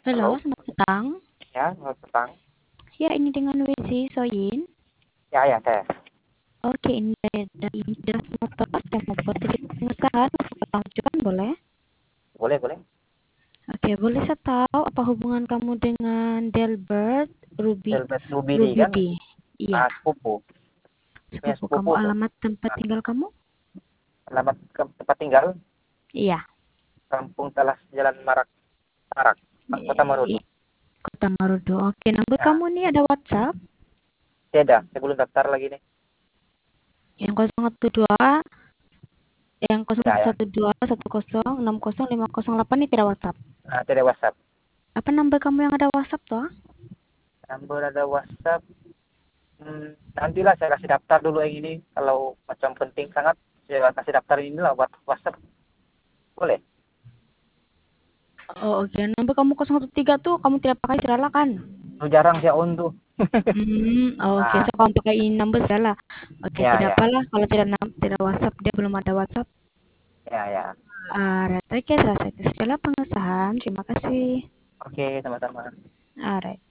Halo, Halo, selamat petang. ya, selamat petang. Ya, ini dengan WC Soyin. Ya, saya. Oke, ini dari Das Motor. Saya mau buat sedikit pengesahan untuk pengajuan, boleh? Boleh, boleh. Oke, boleh saya tahu apa hubungan kamu dengan Delbert Delbert Lubidi kan? Rubidi? Iya, Sepupu. Punya sepupu kamu. sepupu tuh. Alamat tempat Nah, tinggal kamu? alamat tempat tinggal, Iya, Kampung Talas, Jalan Marak, Marak, Kota Marudu. i- Kota Marudu. Oke, nomor Ya, kamu nih ada WhatsApp tidak. Saya belum daftar lagi nih. yang 012 yang Ya, ya. 01210605008 ini tidak WhatsApp. Nah, tidak WhatsApp. Apa nomor kamu yang ada WhatsApp toh? Nomor ada WhatsApp. Nantilah saya kasih daftar dulu yang ini. Kalau macam penting sangat, saya kasih daftar inilah buat WhatsApp. Boleh? Oh, oke. Nomor kamu 013 tuh kamu tidak pakai sudahlah kan? Jarang saya on tuh. Oke. Nah, So kamu pakai ini number sudahlah. Oke, ya, tidak ya. apalah kalau tidak WhatsApp, dia belum ada WhatsApp. Ya, ya. Alright, oke, selesai. Setelah pengesahan, terima kasih. Oke, sama-sama. Alright.